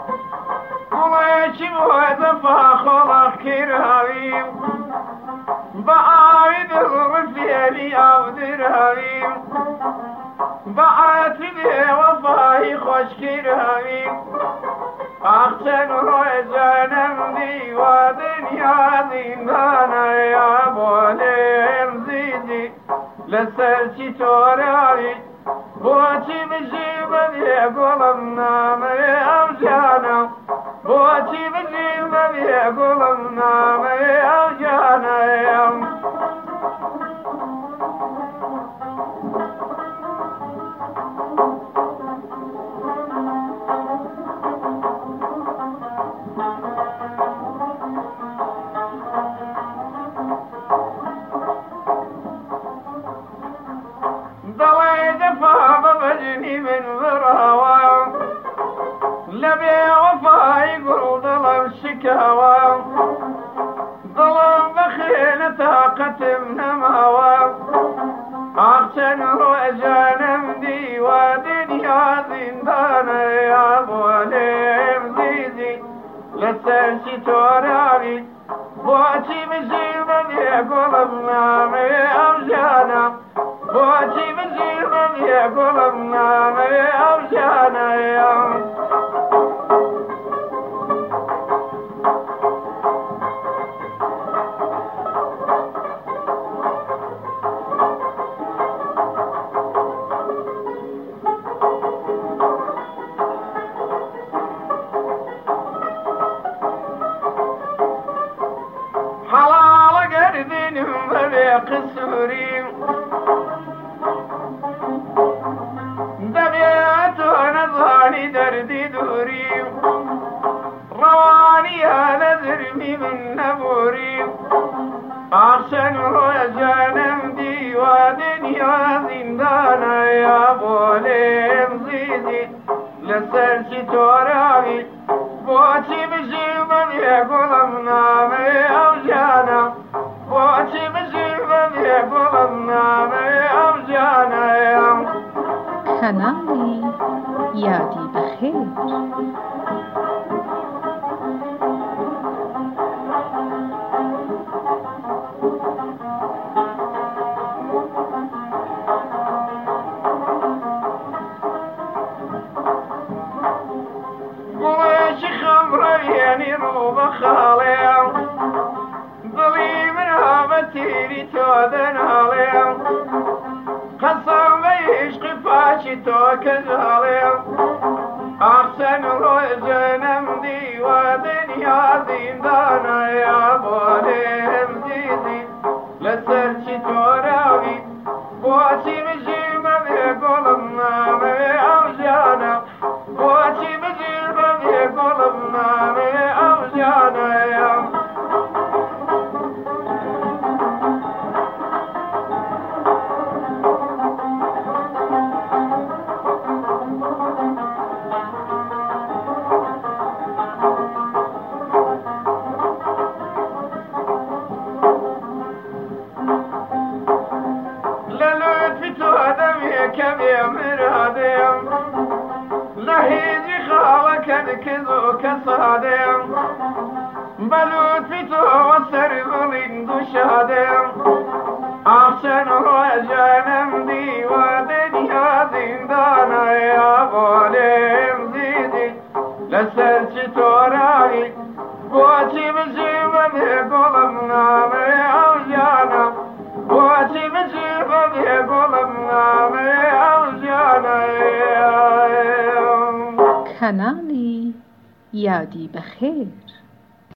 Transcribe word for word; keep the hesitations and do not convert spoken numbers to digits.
گوڵێکی بۆ دەفا خۆڵەخ کراویم بە ئاوی دڵڕفێری ئاو دراویم بە عاتبێ وەفایی خۆش کراویم ئاخچەن ڕۆژانەم دیوە دنیا زیندانەیە بۆ لێم زیدی لەسەرچی تۆراوی بۆچی بژی بەبێ گوڵم نامەوێ ئەو جانە بۆچی بژی بەبێ گوڵم نامەوێ ئەو جانەیەم من براوام لبي وفاي قرو ظلم شكاوام ظلم بخيل طاقة منماوام أحسن رجانم دي ودنيا زندانا يا بوليم زيزي لسرشي توراري بواتي بجيبا يقولم نامي أوجانا بواتي بجيبا يقولم نامي أوجانا يا حلال قردين ببي قسوري نظاني دردي دوري رواني هذا ذرمي من نبوري أحسن رجانم دي ودنيا زندانا يا بوليم زيدي لسرشي توراوي بواتي بجيبا يقولم نامي أو جانا بواتي بجيبا يقولم نامي أو جانا يا کانالی یادی بخیر. قويش خمرة يعني روب خالي ضلي منها بتيري تودن علي قسم بيشق فاشي توكز علي أحسن رجنم دي ودنيا زندانا يا بوليم زيزي لسرشي توراوي بواتي بجيبا بيقولم نامي أوجانا بواتي بجيبا بيقولم نامي أوجانا يا كبي مرادم لهيجي خالك الكذو كصادم بلوت في تو وسر ظلين دشادم أحسن رجانم دي ودنيا زندانا يا بوليم زيدي لسرشي توراوي بواتي بجيبا بيقولم نامي أوجانا بواتي بجيبا بيقولم نامي أوجانا کانالی یادی بخیر.